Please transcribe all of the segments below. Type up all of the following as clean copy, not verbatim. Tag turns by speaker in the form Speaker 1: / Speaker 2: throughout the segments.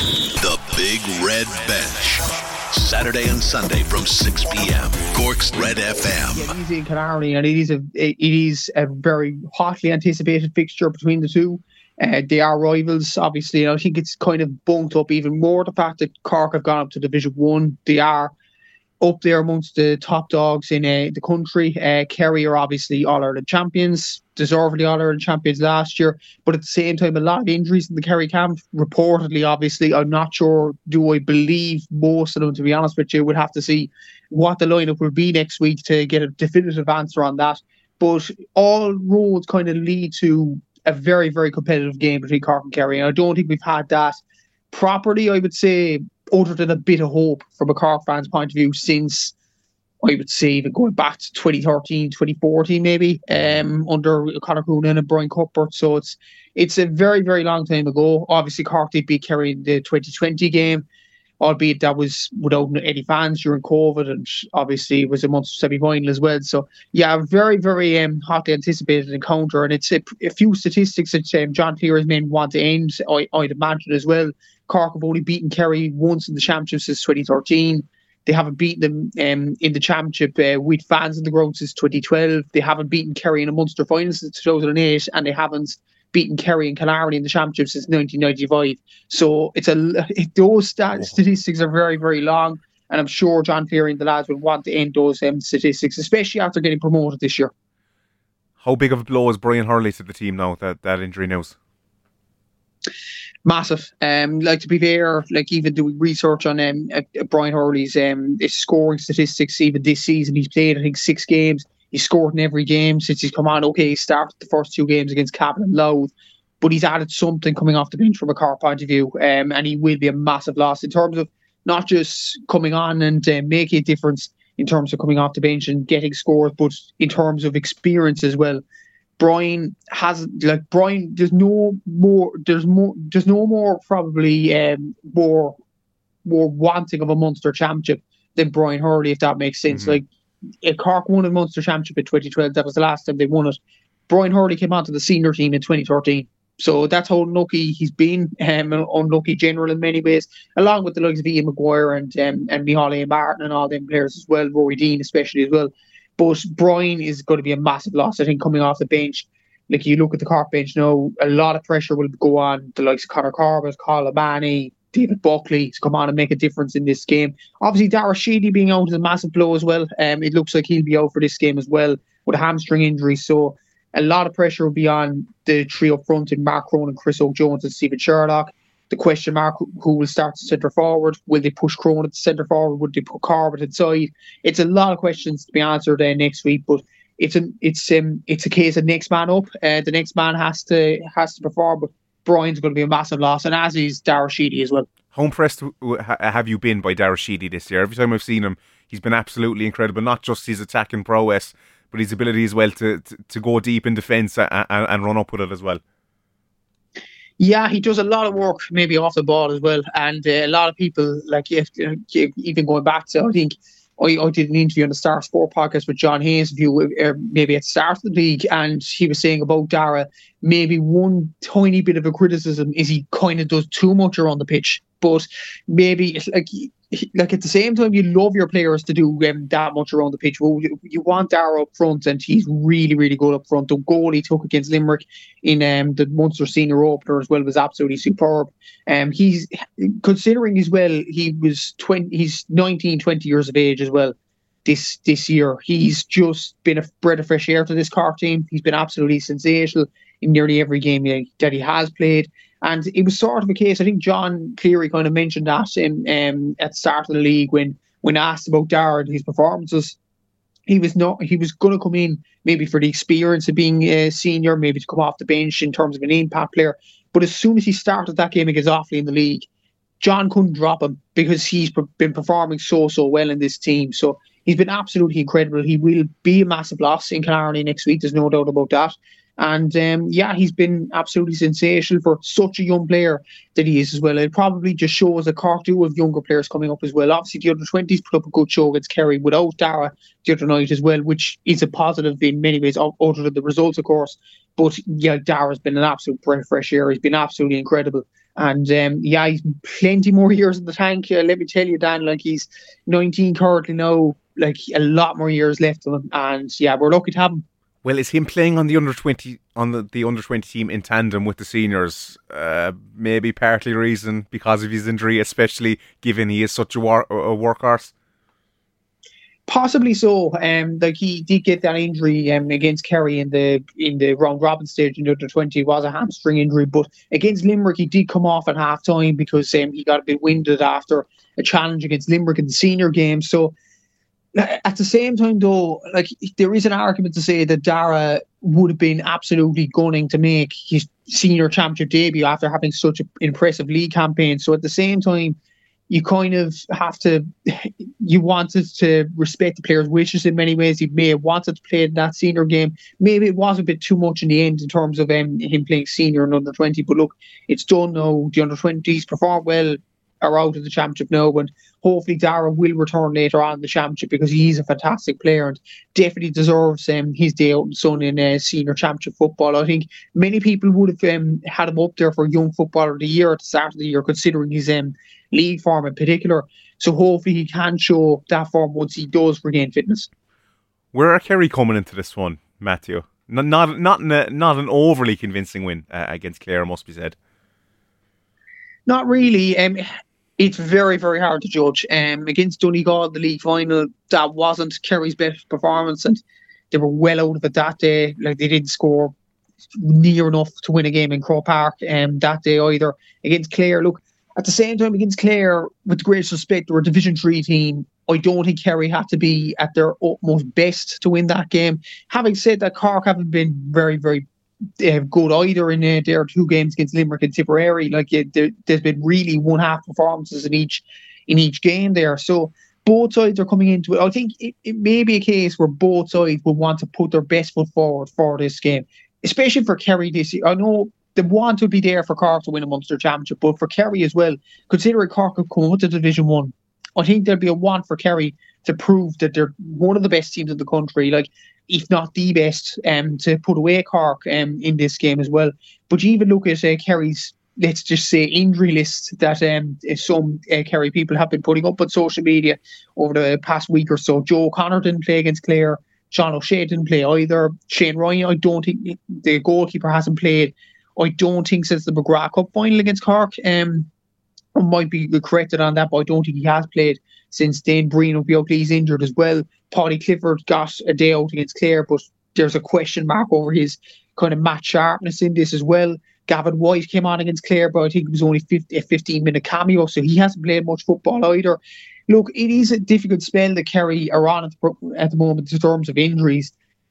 Speaker 1: The Big Red Bench. Saturday and Sunday from 6 p.m. Cork's Red FM.
Speaker 2: Yeah, easy in Killarney, and it is a very hotly anticipated fixture between the two. They are rivals, obviously, and I think it's kind of bumped up even more the fact that Cork have gone up to Division 1. They are up there amongst the top dogs in the country. Kerry are obviously All-Ireland champions, deservedly All-Ireland champions last year, but at the same time, a lot of injuries in the Kerry camp, reportedly, obviously. I'm not sure, do I believe most of them, to be honest with you. We'll have to see what the lineup will be next week to get a definitive answer on that. But all roads kind of lead to a very, very competitive game between Cork and Kerry, and I don't think we've had that properly, I would say, other than a bit of hope from a Cork fan's point of view since, I would say, even going back to 2013, 2014 maybe, under Conor Coonan and Brian Cuthbert. So it's a very, very long time ago. Obviously, Cork did beat Kerry in the 2020 game, albeit that was without any fans during COVID, and obviously it was a Munster semi-final as well. So yeah, a very, very hotly anticipated encounter, and it's a few statistics that John Cleary's men want to end, I'd imagine as well. Cork have only beaten Kerry once in the championship since 2013. They haven't beaten them in the championship with fans in the ground since 2012. They haven't beaten Kerry in a Munster final since 2008, and they haven't beaten Kerry and Killarney in the championship since 1995. So those statistics are very, very long, and I'm sure John Cleary and the lads will want to end those statistics, especially after getting promoted this year.
Speaker 3: How big of a blow is Brian Hurley to the team now, that injury news?
Speaker 2: Massive. To be fair, even doing research on Brian Hurley's scoring statistics, even this season, he's played, I think, 6 games. He's scored in every game since he's come on. Okay, he started the first 2 games against Cavan and Louth, but he's added something coming off the bench from a Cork point of view, and he will be a massive loss in terms of not just coming on and making a difference in terms of coming off the bench and getting scores, but in terms of experience as well. Brian has there's no more probably more wanting of a Munster championship than Brian Hurley, if that makes sense. Mm-hmm. Cork won a Munster championship in 2012. That was the last time they won it. Brian Hurley came onto the senior team in 2013. So that's how unlucky he's been, unlucky general in many ways, along with the likes of Ian Maguire and Micheál A. Martin and all them players as well, Rory Dean especially as well. But Brian is going to be a massive loss, I think, coming off the bench. You look at the Cork bench now, a lot of pressure will go on the likes of Conor Corbett, Colin O'Mahony, David Buckley to come on and make a difference in this game. Obviously, Dara Sheedy being out is a massive blow as well. It looks like he'll be out for this game as well with a hamstring injury. So a lot of pressure will be on the trio up front in Mark Cronin, Chris Oak-Jones and Stephen Sherlock. The question mark, who will start to centre forward? Will they push Cronin to centre forward? Would they put Corbett inside? It's a lot of questions to be answered next week, but it's a case of next man up. The next man has to perform, but Brian's going to be a massive loss, and as is Dara Sheedy as well.
Speaker 3: How impressed have you been by Dara Sheedy this year? Every time I've seen him, he's been absolutely incredible. Not just his attacking prowess, but his ability as well to go deep in defence and run up with it as well.
Speaker 2: Yeah, he does a lot of work maybe off the ball as well, and a lot of people, even going back to, I think I did an interview on the Star Sport podcast with John Hayes maybe at the start of the league, and he was saying about Dara, maybe one tiny bit of a criticism is he kind of does too much around the pitch, but maybe at the same time you love your players to do that much around the pitch. Well, you want Dara up front, and he's really, really good up front. The goal he took against Limerick in the Munster senior opener as well was absolutely superb. He's considering as well, he's 19, 20 years of age as well this year. He's just been a breath of fresh air to this Cork team. He's been absolutely sensational in nearly every game that he has played. And it was sort of a case, I think John Cleary kind of mentioned that at the start of the league when asked about Dara and his performances. He was going to come in maybe for the experience of being a senior, maybe to come off the bench in terms of an impact player. But as soon as he started that game against Offaly in the league, John couldn't drop him because he's been performing so well in this team. So he's been absolutely incredible. He will be a massive loss in Killarney next week. There's no doubt about that. And he's been absolutely sensational for such a young player that he is as well. It probably just shows that Cork do have younger players coming up as well. Obviously, the under-20s put up a good show against Kerry without Dara the other night as well, which is a positive in many ways, other than the results, of course. But yeah, Dara's been an absolute breath of fresh air. He's been absolutely incredible. And yeah, he's plenty more years in the tank. Let me tell you, Dan, like he's 19 currently now, like a lot more years left of him. And yeah, we're lucky to have him.
Speaker 3: Well, is him playing on the under-20 the under-20 team in tandem with the seniors maybe partly reason because of his injury, especially given he is such a workhorse?
Speaker 2: Possibly so. Like he did get that injury against Kerry in the round robin stage in the under 20. It was a hamstring injury, but against Limerick he did come off at half time because he got a bit winded after a challenge against Limerick in the senior game. So at the same time, though, like there is an argument to say that Dara would have been absolutely gunning to make his senior championship debut after having such an impressive league campaign. So at the same time, you kind of have to, you wanted to respect the player's wishes in many ways. He may have wanted to play in that senior game. Maybe it was a bit too much in the end in terms of him playing senior and under 20. But look, it's done now. The under 20s perform well, are out of the championship now, and hopefully Dara will return later on in the championship because he's a fantastic player and definitely deserves his day out in the sun in senior championship football. I think many people would have had him up there for Young Footballer of the Year at the start of the year, considering his league form in particular. So hopefully he can show that form once he does regain fitness.
Speaker 3: Where are Kerry coming into this one, Matthew? Not an overly convincing win against Clare, must be said.
Speaker 2: Not really. It's very, very hard to judge. Against Donegal, the league final, that wasn't Kerry's best performance, and they were well out of it that day. Like they didn't score near enough to win a game in Croke Park that day either. Against Clare, look, at the same time against Clare, with great respect, they were a Division 3 team. I don't think Kerry had to be at their utmost best to win that game. Having said that, Cork haven't been very, very good either in their two games against Limerick and Tipperary. Like there's been really one half performances in each game there. So both sides are coming into it. I think it may be a case where both sides will want to put their best foot forward for this game, especially for Kerry this year. I know the want to be there for Cork to win a Munster Championship, but for Kerry as well, considering Cork have come up to Division 1, I think there'll be a want for Kerry to prove that they're one of the best teams in the country, like if not the best, to put away Cork in this game as well. But you even look at Kerry's, let's just say, injury list that some Kerry people have been putting up on social media over the past week or so. Joe O'Connor didn't play against Clare. Sean O'Shea didn't play either. Shane Ryan, I don't think, the goalkeeper hasn't played. I don't think since the McGrath Cup final against Cork. I might be corrected on that, but I don't think he has played since then. Breen Obiokli's injured as well. Paddy Clifford got a day out against Clare, but there's a question mark over his kind of match sharpness in this as well. Gavin White came on against Clare, but I think it was only a 15-minute cameo, so he hasn't played much football either. Look, it is a difficult spell that Kerry are on at the moment in terms of injuries.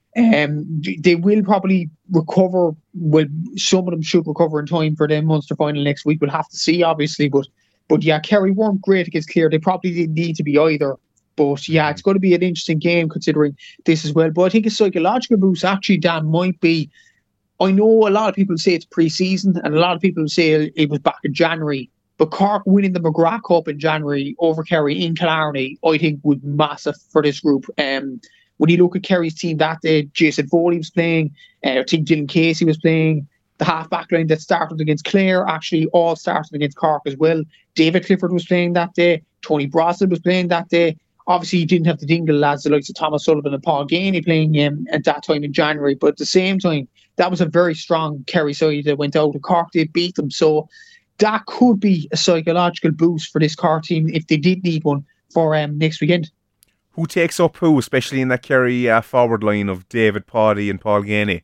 Speaker 2: They will probably recover. Well, some of them should recover in time for the Munster final next week. We'll have to see, obviously. But yeah, Kerry weren't great against Clare. They probably didn't need to be either. But yeah, it's going to be an interesting game considering this as well. But I think a psychological boost actually, Dan, might be. I know a lot of people say it's pre-season, and a lot of people say it was back in January. But Cork winning the McGrath Cup in January over Kerry in Killarney, I think, would be massive for this group. When you look at Kerry's team that day, Jason Foley was playing, I think Dylan Casey was playing. The half-back line that started against Clare actually all started against Cork as well. David Clifford was playing that day. Tony Brosnan was playing that day. Obviously, you didn't have the Dingle lads, the likes of Thomas Sullivan and Paul Ganey playing at that time in January. But at the same time, that was a very strong Kerry side that went out, and Cork did beat them. So that could be a psychological boost for this Cork team if they did need one for next weekend.
Speaker 3: Who takes up who, especially in that Kerry forward line of David Paddy and Paul Ganey?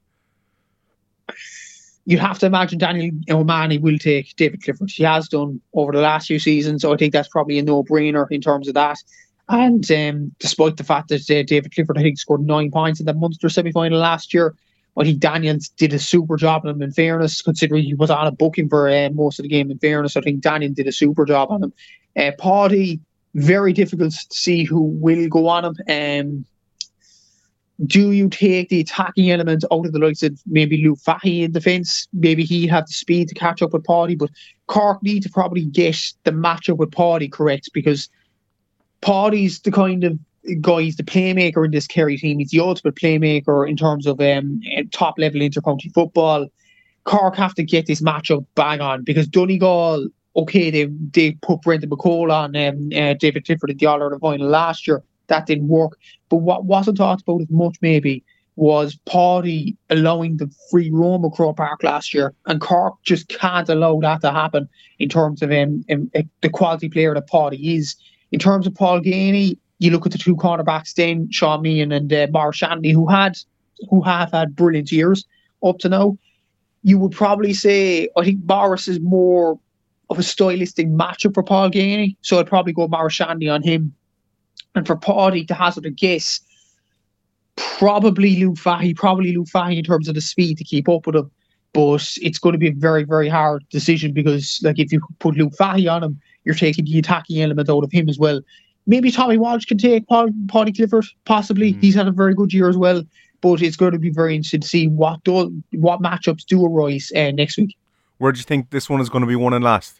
Speaker 2: You'd have to imagine Daniel O'Mahony will take David Clifford. He has done over the last few seasons, so I think that's probably a no-brainer in terms of that. And despite the fact that David Clifford, I think, scored 9 points in the Munster semi-final last year, I think Daniels did a super job on him, in fairness, considering he was on a booking for most of the game. In fairness, I think Daniel did a super job on him. Paddy, very difficult to see who will go on him. Do you take the attacking element out of the likes of maybe Luke Fahy in defence? Maybe he'd have the speed to catch up with Paddy, but Cork need to probably get the matchup with Paddy correct, because Paddy's the kind of guy, he's the playmaker in this Kerry team. He's the ultimate playmaker in terms of top-level inter-county football. Cork have to get this matchup bang on, because Donegal, okay, they put Brendan McCall on David Clifford in the All-Ireland final last year. That didn't work. But what wasn't talked about as much maybe was Paddy allowing the free roam of Croke Park last year, and Cork just can't allow that to happen in terms of the quality player that Paddy is. In terms of Paul Ganey, you look at the two cornerbacks then, Sean Meehan and Maurice Shanley, who have had brilliant years up to now. You would probably say, I think Maurice is more of a stylistic matchup for Paul Ganey, so I'd probably go Maurice Shanley on him. And for Paddy, to hazard a guess, probably Luke Fahy in terms of the speed to keep up with him. But it's going to be a very, very hard decision, because like if you put Luke Fahy on him, you're taking the attacking element out of him as well. Maybe Tommy Walsh can take Paddy Clifford, possibly. He's had a very good year as well. But it's going to be very interesting to see what matchups do arise next week.
Speaker 3: Where do you think this one is going to be won and last?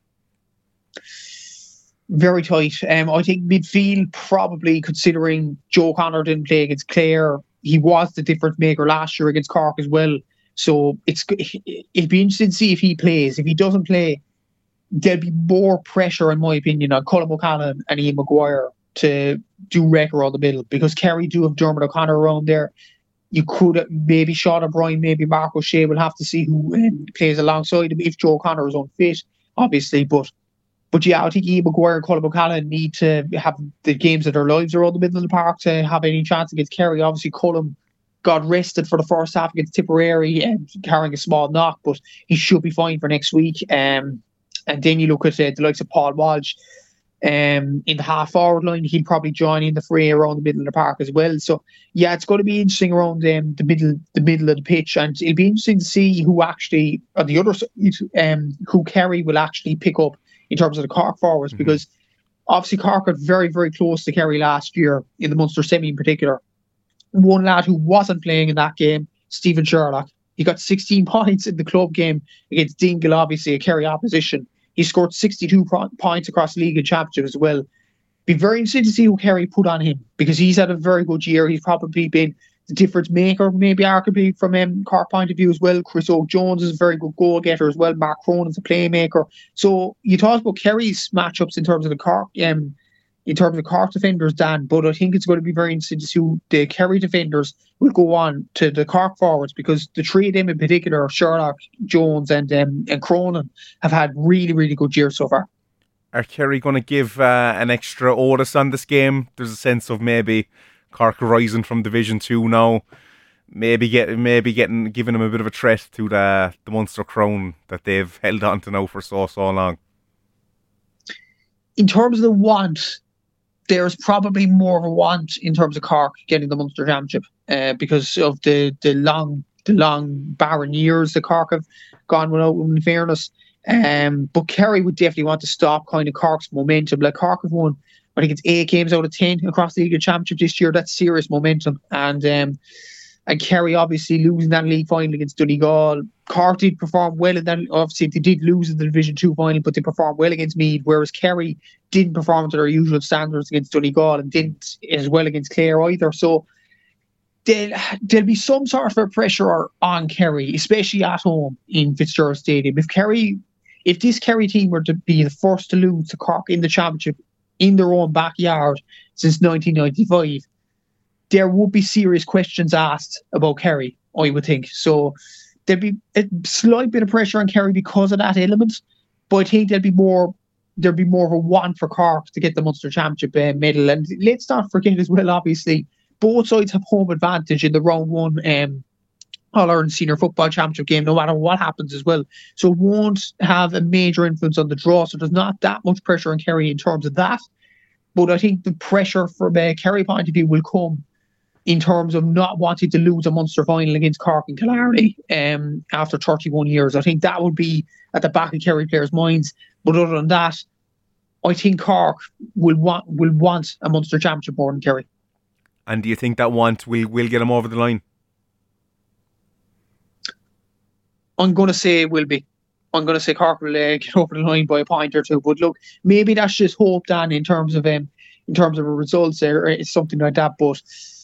Speaker 2: Very tight. I think midfield, probably, considering Joe Connor didn't play against Clare. He was the difference maker last year against Cork as well. So it'd be interesting to see if he plays. If he doesn't play, there'll be more pressure, in my opinion, on Colm O'Callaghan and Ian Maguire to do wreck around the middle, because Kerry do have Dermot O'Connor around there. You could maybe Sean O'Brien, maybe Mark O'Shea. We'll have to see who plays alongside him if Joe O'Connor is unfit, obviously. But yeah, I think Ian Maguire and Colm O'Callaghan need to have the games of their lives around the middle of the park to have any chance against Kerry. Obviously, Colm got rested for the first half against Tipperary and carrying a small knock, but he should be fine for next week. And then you look at the likes of Paul Walsh in the half-forward line. He'll probably join in the fray around the middle of the park as well. So, yeah, it's going to be interesting around the middle of the pitch, and it'll be interesting to see who actually, on the other side, who Kerry will actually pick up in terms of the Cork forwards, because obviously Cork got very, very close to Kerry last year, in the Munster semi in particular. One lad who wasn't playing in that game, Stephen Sherlock, he got 16 points in the club game against Dingle, obviously a Kerry opposition. He scored 62 points across the league and championship as well. Be very interested to see who Kerry put on him, because he's had a very good year. He's probably been the difference maker, maybe arguably from Cork point of view as well. Chris Oak-Jones is a very good goal getter as well. Mark Cronin's a playmaker. So you talk about Kerry's matchups in terms of the Cork, in terms of Cork defenders, Dan, but I think it's going to be very interesting to see who the Kerry defenders will go on to the Cork forwards, because the three of them in particular, Sherlock, Jones and Cronin, have had really, really good years so far.
Speaker 3: Are Kerry going to give an extra onus on this game? There's a sense of maybe Cork rising from Division 2 now, maybe giving them a bit of a threat to the Munster crown that they've held on to now for so long.
Speaker 2: In terms of the want, there's probably more of a want in terms of Cork getting the Munster Championship because of the long barren years that Cork have gone without, in fairness. But Kerry would definitely want to stop kind of Cork's momentum. Like, Cork have won, I think it's 8 games out of 10 across the League of Championship this year. That's serious momentum. And Kerry obviously losing that league final against Donegal. Cork did perform well in that. Obviously, they did lose in the Division 2 final, but they performed well against Meath, whereas Kerry didn't perform to their usual standards against Donegal and didn't as well against Clare either. So there'll be some sort of pressure on Kerry, especially at home in Fitzgerald Stadium. If this Kerry team were to be the first to lose to Cork in the Championship in their own backyard since 1995, there would be serious questions asked about Kerry, I would think. So there'd be a slight bit of pressure on Kerry because of that element, but I think there'd be more of a want for Cork to get the Munster Championship medal. And let's not forget as well, obviously, both sides have home advantage in the round 1 All-Ireland Senior Football Championship game, no matter what happens as well. So it won't have a major influence on the draw, so there's not that much pressure on Kerry in terms of that. But I think the pressure from a Kerry point of view will come in terms of not wanting to lose a Munster final against Cork and Killarney after 31 years. I think that would be at the back of Kerry players' minds. But other than that, I think Cork will want a Munster Championship more than Kerry.
Speaker 3: And do you think that want will get them over the line?
Speaker 2: I'm going to say it will be. I'm going to say Cork will get over the line by a point or two. But look, maybe that's just hope, Dan, in terms of results or something like that. But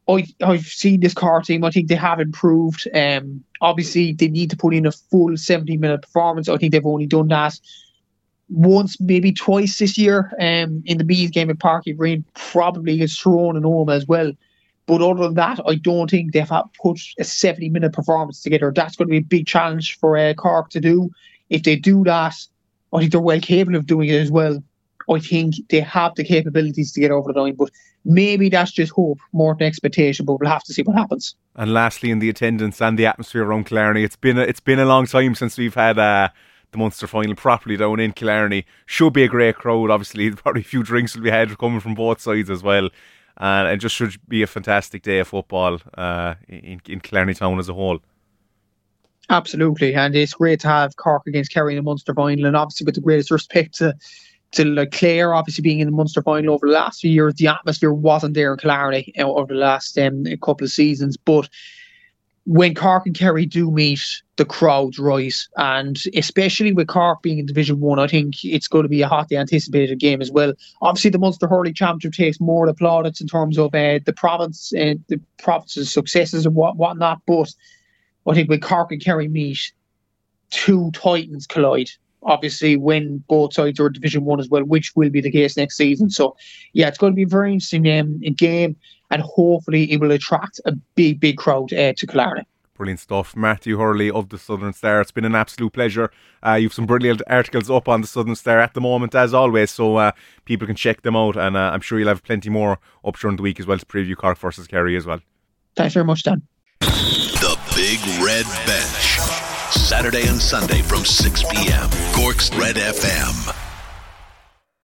Speaker 2: I've seen this Cork team. I think they have improved. Obviously, they need to put in a full 70-minute performance. I think they've only done that once, maybe twice this year. In the Meath game at Parky Green, probably against Tyrone and Oma as well. But other than that, I don't think they've put a 70-minute performance together. That's going to be a big challenge for Cork to do. If they do that, I think they're well capable of doing it as well. I think they have the capabilities to get over the line, but maybe that's just hope more than expectation, but we'll have to see what happens.
Speaker 3: And lastly, in the attendance and the atmosphere around Killarney, it's been a long time since we've had the Munster final properly down in Killarney. Should be a great crowd, obviously. Probably a few drinks will be had coming from both sides as well. And it just should be a fantastic day of football in Killarney town as a whole.
Speaker 2: Absolutely, and it's great to have Cork against Kerry in the Munster final, and obviously with the greatest respect to like Clare, obviously being in the Munster final over the last few years, the atmosphere wasn't there in Killarney over the last couple of seasons. But when Cork and Kerry do meet, the crowds rise, and especially with Cork being in Division 1, I think it's going to be a hotly anticipated game as well. Obviously, the Munster Hurling Championship takes more of the plaudits in terms of the province's successes and whatnot, but I think when Cork and Kerry meet, two titans collide. Obviously, when both sides are Division 1 as well, which will be the case next season. So, yeah, it's going to be a very interesting game, and hopefully it will attract a big crowd to Killarney.
Speaker 3: Brilliant stuff. Matthew Hurley of the Southern Star. It's been an absolute pleasure. You've some brilliant articles up on the Southern Star at the moment, as always, so people can check them out, and I'm sure you'll have plenty more up during the week as well to preview Cork versus Kerry as well.
Speaker 2: Thanks very much, Dan.
Speaker 1: The Big Red Bench. Saturday and Sunday from 6 p.m. Cork's Red FM.